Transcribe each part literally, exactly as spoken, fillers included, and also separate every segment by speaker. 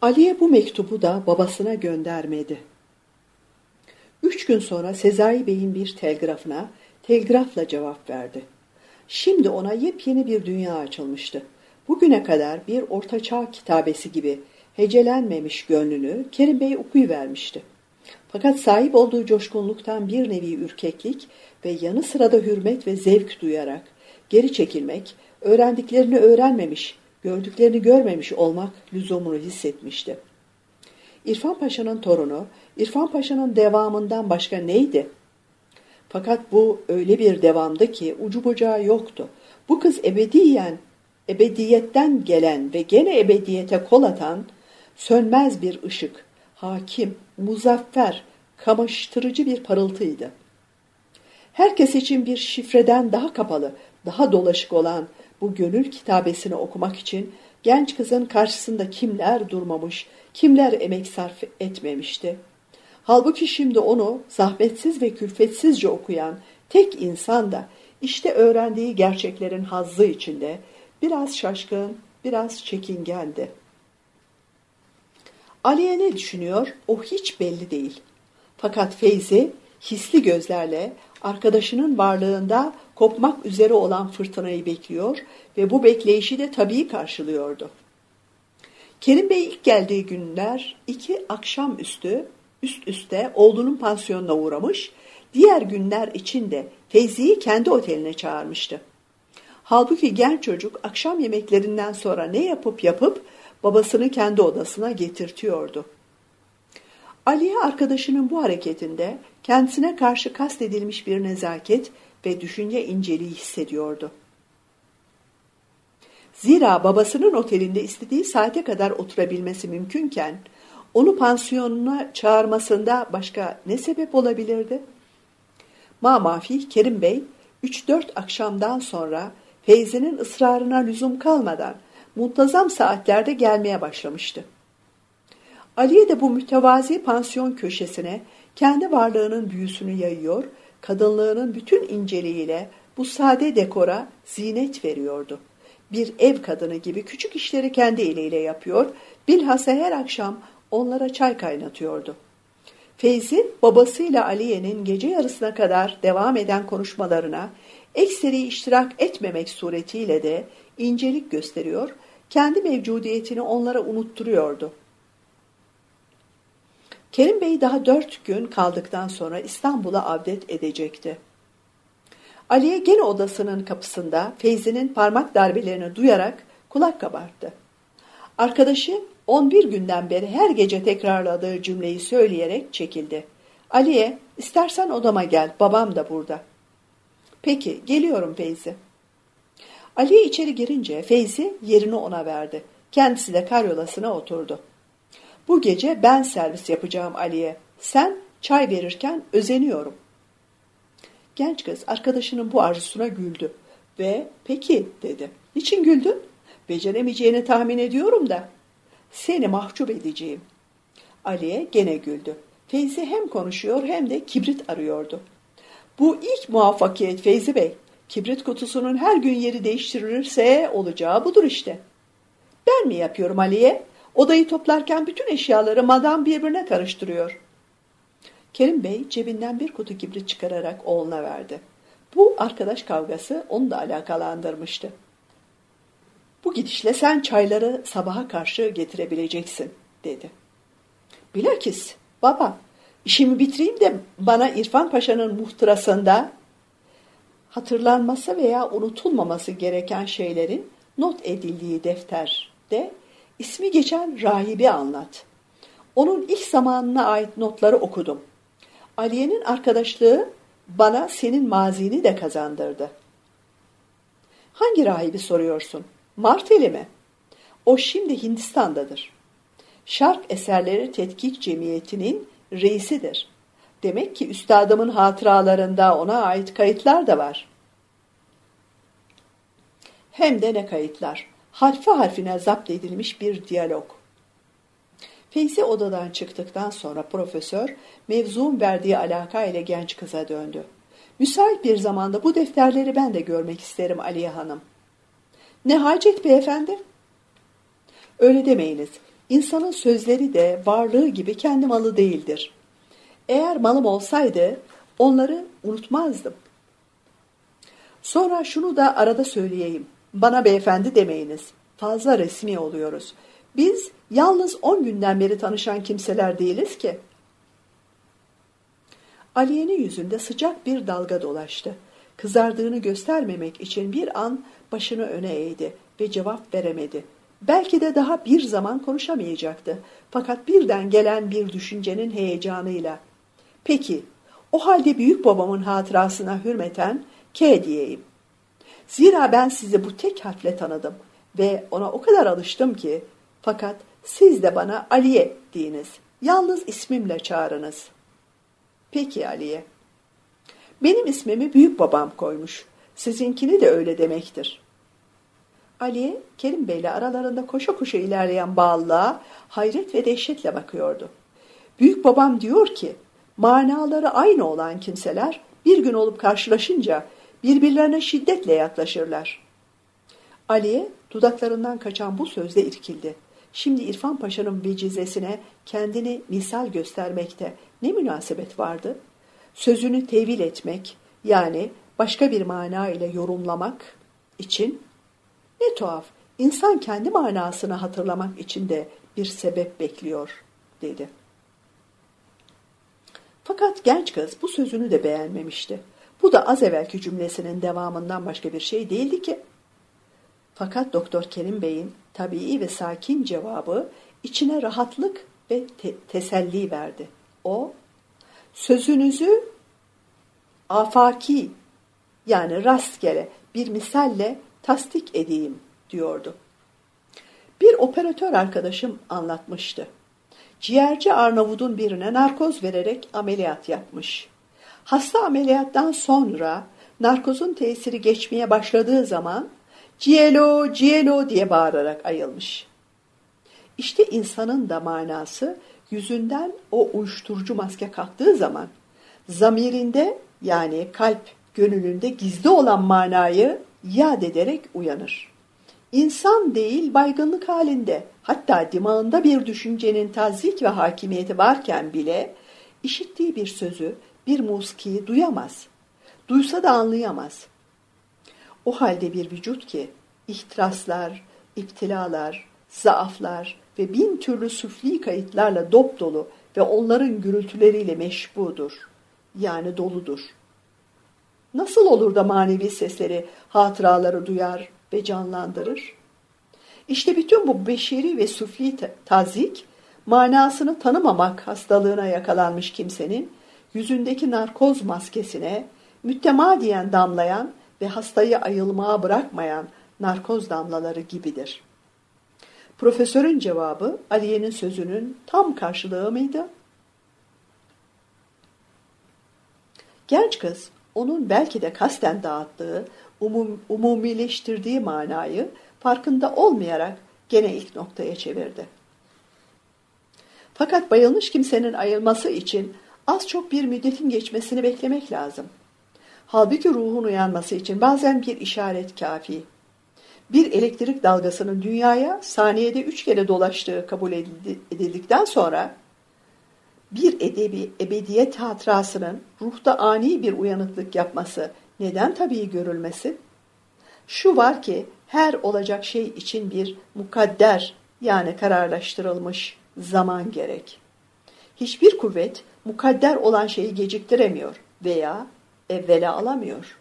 Speaker 1: Aliye bu mektubu da babasına göndermedi. Üç gün sonra Sezai Bey'in bir telgrafına telgrafla cevap verdi. Şimdi ona yepyeni bir dünya açılmıştı. Bugüne kadar bir ortaçağ kitabesi gibi hecelenmemiş gönlünü Kerim Bey okuyuvermişti. Fakat sahip olduğu coşkunluktan bir nevi ürkeklik ve yanı sırada hürmet ve zevk duyarak geri çekilmek, öğrendiklerini öğrenmemiş, gördüklerini görmemiş olmak lüzumunu hissetmişti. İrfan Paşa'nın torunu, İrfan Paşa'nın devamından başka neydi? Fakat bu öyle bir devamdı ki ucu bucağı yoktu. Bu kız ebediyen, ebediyetten gelen ve gene ebediyete kol atan, sönmez bir ışık, hakim, muzaffer, kamaştırıcı bir parıltıydı. Herkes için bir şifreden daha kapalı, daha dolaşık olan bu gönül kitabesini okumak için genç kızın karşısında kimler durmamış, kimler emek sarf etmemişti. Halbuki şimdi onu zahmetsiz ve külfetsizce okuyan tek insan da işte öğrendiği gerçeklerin hazzı içinde biraz şaşkın, biraz çekingendi. Aliye ne düşünüyor? O hiç belli değil. Fakat Feyzi hisli gözlerle arkadaşının varlığında kopmak üzere olan fırtınayı bekliyor ve bu bekleyişi de tabii karşılıyordu. Kerim Bey ilk geldiği günler iki akşamüstü üst üste oğlunun pansiyonuna uğramış, diğer günler için de Feyzi'yi kendi oteline çağırmıştı. Halbuki genç çocuk akşam yemeklerinden sonra ne yapıp yapıp babasını kendi odasına getirtiyordu. Aliye arkadaşının bu hareketinde kendisine karşı kastedilmiş bir nezaket ve düşünce inceliği hissediyordu. Zira babasının otelinde istediği saate kadar oturabilmesi mümkünken onu pansiyonuna çağırmasında başka ne sebep olabilirdi? Mamafih Kerim Bey üç dört akşamdan sonra Feyzi'nin ısrarına lüzum kalmadan muntazam saatlerde gelmeye başlamıştı. Aliye de bu mütevazi pansiyon köşesine kendi varlığının büyüsünü yayıyor, kadınlığının bütün inceliğiyle bu sade dekora zinet veriyordu. Bir ev kadını gibi küçük işleri kendi eliyle yapıyor, bilhassa her akşam onlara çay kaynatıyordu. Feyzi, babasıyla Aliye'nin gece yarısına kadar devam eden konuşmalarına ekseri iştirak etmemek suretiyle de incelik gösteriyor, kendi mevcudiyetini onlara unutturuyordu. Kerim Bey daha dört gün kaldıktan sonra İstanbul'a avdet edecekti. Aliye gene odasının kapısında Feyzi'nin parmak darbelerini duyarak kulak kabarttı. Arkadaşı on bir günden beri her gece tekrarladığı cümleyi söyleyerek çekildi. Aliye, istersen odama gel, babam da burada. Peki, geliyorum Feyzi. Aliye içeri girince Feyzi yerini ona verdi. Kendisi de karyolasına oturdu. Bu gece ben servis yapacağım Aliye. Sen çay verirken özeniyorum. Genç kız arkadaşının bu arzusuna güldü ve peki dedi. Niçin güldün? Beceremeyeceğini tahmin ediyorum da. Seni mahcup edeceğim. Aliye gene güldü. Feyzi hem konuşuyor hem de kibrit arıyordu. Bu ilk muvaffakiyet Feyzi Bey. Kibrit kutusunun her gün yeri değiştirilirse olacağı budur işte. Ben mi yapıyorum Aliye? Odayı toplarken bütün eşyaları madam birbirine karıştırıyor. Kerim Bey cebinden bir kutu kibrit çıkararak oğluna verdi. Bu arkadaş kavgası onu da alakalandırmıştı. Bu gidişle sen çayları sabaha karşı getirebileceksin, dedi. Bilakis baba, işimi bitireyim de bana İrfan Paşa'nın muhtırasında hatırlanması veya unutulmaması gereken şeylerin not edildiği defterde ismi geçen rahibi anlat. Onun ilk zamanına ait notları okudum. Aliye'nin arkadaşlığı bana senin mazini de kazandırdı. Hangi rahibi soruyorsun? Marteli mi? O şimdi Hindistan'dadır. Şark Eserleri Tetkik Cemiyeti'nin reisidir. Demek ki üstadımın hatıralarında ona ait kayıtlar da var. Hem de ne kayıtlar. Harfi harfine zapt edilmiş bir diyalog. Feyzi odadan çıktıktan sonra profesör mevzuun verdiği alaka ile genç kıza döndü. Müsait bir zamanda bu defterleri ben de görmek isterim Aliye Hanım. Ne hacet beyefendi? Öyle demeyiniz. İnsanın sözleri de varlığı gibi kendi malı değildir. Eğer malım olsaydı onları unutmazdım. Sonra şunu da arada söyleyeyim. Bana beyefendi demeyiniz. Fazla resmi oluyoruz. Biz yalnız on günden beri tanışan kimseler değiliz ki. Aliye'nin yüzünde sıcak bir dalga dolaştı. Kızardığını göstermemek için bir an başını öne eğdi ve cevap veremedi. Belki de daha bir zaman konuşamayacaktı. Fakat birden gelen bir düşüncenin heyecanıyla. Peki, o halde büyük babamın hatırasına hürmeten K diyeyim. Zira ben sizi bu tek harfle tanıdım ve ona o kadar alıştım ki, fakat siz de bana Aliye deyiniz. Yalnız ismimle çağırınız. Peki Aliye. Benim ismimi büyük babam koymuş. Sizinkini de öyle demektir. Aliye, Kerim Bey'le aralarında koşa koşa ilerleyen bağlılığa hayret ve dehşetle bakıyordu. Büyük babam diyor ki, manaları aynı olan kimseler bir gün olup karşılaşınca birbirlerine şiddetle yaklaşırlar. Aliye, dudaklarından kaçan bu sözde irkildi. Şimdi İrfan Paşa'nın vecizesine kendini misal göstermekte ne münasebet vardı? Sözünü tevil etmek, yani başka bir mana ile yorumlamak için ne tuhaf, insan kendi manasını hatırlamak için de bir sebep bekliyor, dedi. Fakat genç kız bu sözünü de beğenmemişti. Bu da az evvelki cümlesinin devamından başka bir şey değildi ki. Fakat Doktor Kerim Bey'in tabii ve sakin cevabı içine rahatlık ve te- teselli verdi. O, sözünüzü afaki, yani rastgele bir misalle tasdik edeyim diyordu. Bir operatör arkadaşım anlatmıştı. Ciğerci Arnavud'un birine narkoz vererek ameliyat yapmış. Hasta ameliyattan sonra narkozun tesiri geçmeye başladığı zaman "Cielo, cielo" diye bağırarak ayılmış. İşte insanın da manası yüzünden o uyuşturucu maske kalktığı zaman zamirinde, yani kalp gönlünde gizli olan manayı yad ederek uyanır. İnsan değil baygınlık halinde, hatta dimağında bir düşüncenin tazik ve hakimiyeti varken bile işittiği bir sözü, bir musikiyi duyamaz. Duysa da anlayamaz. O halde bir vücut ki ihtiraslar, iptilalar, zaaflar ve bin türlü süfli kayıtlarla dopdolu ve onların gürültüleriyle meşbudur, yani doludur. Nasıl olur da manevi sesleri, hatıraları duyar ve canlandırır? İşte bütün bu beşeri ve süfli tazik, manasını tanımamak hastalığına yakalanmış kimsenin yüzündeki narkoz maskesine mütemadiyen damlayan ve hastayı ayılmaya bırakmayan narkoz damlaları gibidir. Profesörün cevabı Aliye'nin sözünün tam karşılığı mıydı? Genç kız, onun belki de kasten dağıttığı, umum, umumileştirdiği manayı farkında olmayarak gene ilk noktaya çevirdi. Fakat bayılmış kimsenin ayılması için az çok bir müddetin geçmesini beklemek lazım. Halbuki ruhun uyanması için bazen bir işaret kafi. Bir elektrik dalgasının dünyaya saniyede üç kere dolaştığı kabul edildikten sonra bir edebi ebediyet hatırasının ruhta ani bir uyanıklık yapması neden tabii görülmesi? Şu var ki her olacak şey için bir mukadder, yani kararlaştırılmış zaman gerek. Hiçbir kuvvet mukadder olan şeyi geciktiremiyor veya evvele alamıyor.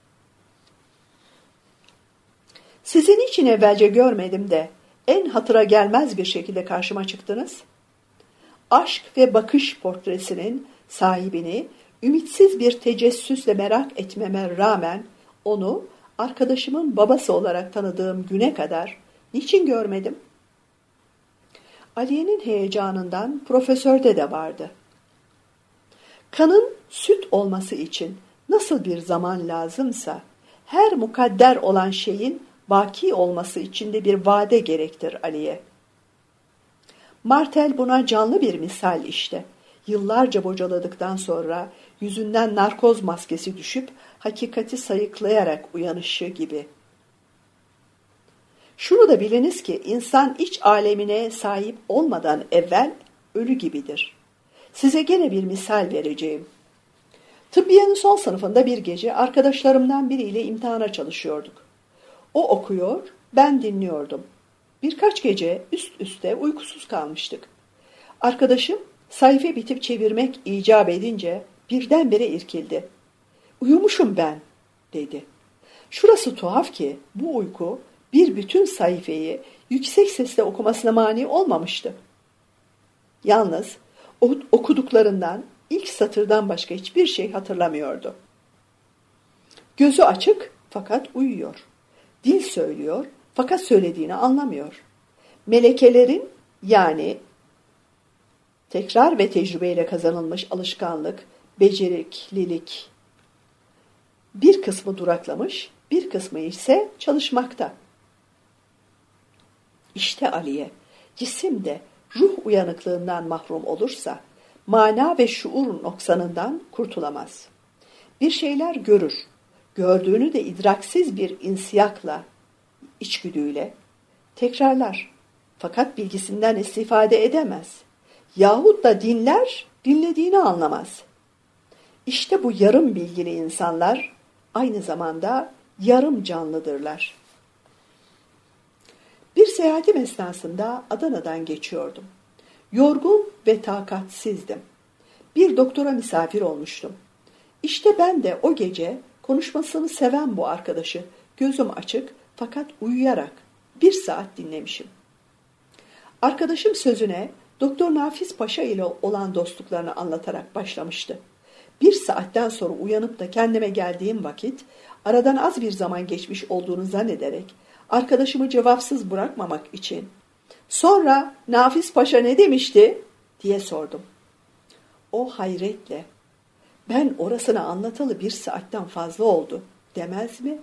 Speaker 1: Sizi niçin evvelce görmedim de en hatıra gelmez bir şekilde karşıma çıktınız? Aşk ve bakış portresinin sahibini ümitsiz bir tecessüsle merak etmeme rağmen onu arkadaşımın babası olarak tanıdığım güne kadar niçin görmedim? Aliye'nin heyecanından profesörde de vardı. Kanın süt olması için nasıl bir zaman lazımsa, her mukadder olan şeyin vaki olması için de bir vade gerektir Aliye. Martel buna canlı bir misal işte. Yıllarca bocaladıktan sonra yüzünden narkoz maskesi düşüp hakikati sayıklayarak uyanışı gibi. Şunu da biliniz ki insan iç alemine sahip olmadan evvel ölü gibidir. Size gene bir misal vereceğim. Tıbbiyenin son sınıfında bir gece arkadaşlarımdan biriyle imtihana çalışıyorduk. O okuyor, ben dinliyordum. Birkaç gece üst üste uykusuz kalmıştık. Arkadaşım sayfa bitip çevirmek icap edince birdenbire irkildi. "Uyumuşum ben," dedi. Şurası tuhaf ki bu uyku bir bütün sayfayı yüksek sesle okumasına mani olmamıştı. Yalnız okuduklarından ilk satırdan başka hiçbir şey hatırlamıyordu. Gözü açık fakat uyuyor. Dil söylüyor fakat söylediğini anlamıyor. Melekelerin yani tekrar ve tecrübeyle kazanılmış alışkanlık, beceriklilik bir kısmı duraklamış, bir kısmı ise çalışmakta. İşte Aliye, cisim de ruh uyanıklığından mahrum olursa, mana ve şuur noksanından kurtulamaz. Bir şeyler görür, gördüğünü de idraksiz bir insiyakla, içgüdüyle tekrarlar. Fakat bilgisinden istifade edemez. Yahut da dinler, dinlediğini anlamaz. İşte bu yarım bilgili insanlar aynı zamanda yarım canlıdırlar. Bir seyahatim esnasında Adana'dan geçiyordum. Yorgun ve takatsizdim. Bir doktora misafir olmuştum. İşte ben de o gece konuşmasını seven bu arkadaşı gözüm açık fakat uyuyarak bir saat dinlemişim. Arkadaşım sözüne Doktor Nafiz Paşa ile olan dostluklarını anlatarak başlamıştı. Bir saatten sonra uyanıp da kendime geldiğim vakit aradan az bir zaman geçmiş olduğunu zannederek arkadaşımı cevapsız bırakmamak için "Sonra Nafiz Paşa ne demişti?" diye sordum. O hayretle "Ben orasını anlatalı bir saatten fazla oldu" demez mi?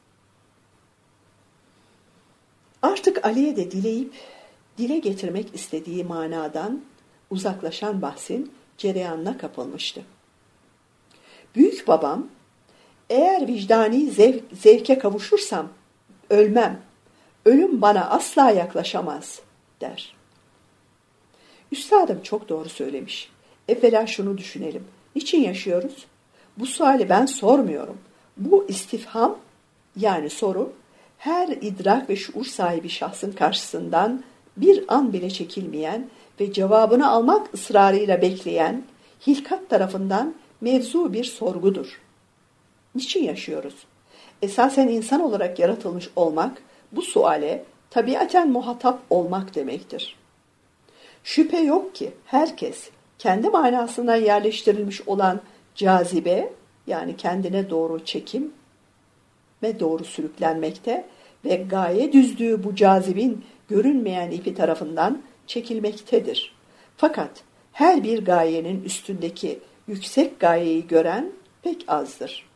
Speaker 1: Artık Ali'ye de dileyip dile getirmek istediği manadan uzaklaşan bahsin cereyanına kapılmıştı. Büyük babam, "Eğer vicdani zev- zevke kavuşursam ölmem, ölüm bana asla yaklaşamaz," der. Üstadım çok doğru söylemiş. Evvela şunu düşünelim. Niçin yaşıyoruz? Bu suali ben sormuyorum. Bu istifham yani soru her idrak ve şuur sahibi şahsın karşısından bir an bile çekilmeyen ve cevabını almak ısrarıyla bekleyen hilkat tarafından mevzu bir sorgudur. Niçin yaşıyoruz? Esasen insan olarak yaratılmış olmak bu suale tabiaten muhatap olmak demektir. Şüphe yok ki herkes kendi manasına yerleştirilmiş olan cazibe yani kendine doğru çekim ve doğru sürüklenmekte ve gaye düzdüğü bu cazibin görünmeyen ipi tarafından çekilmektedir. Fakat her bir gayenin üstündeki yüksek gayeyi gören pek azdır.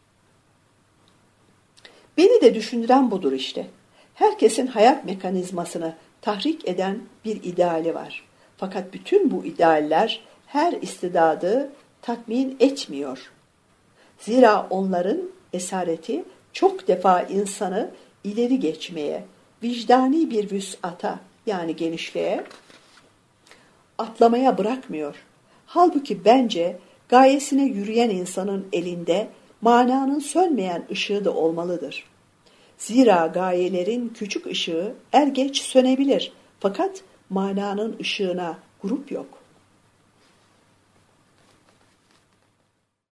Speaker 1: Beni de düşündüren budur işte. Herkesin hayat mekanizmasını tahrik eden bir ideali var. Fakat bütün bu idealler her istidadı tatmin etmiyor. Zira onların esareti çok defa insanı ileri geçmeye, vicdani bir vüs'ata yani genişliğe, atlamaya bırakmıyor. Halbuki bence gayesine yürüyen insanın elinde mananın sönmeyen ışığı da olmalıdır. Zira gayelerin küçük ışığı er geç sönebilir fakat mananın ışığına grup yok.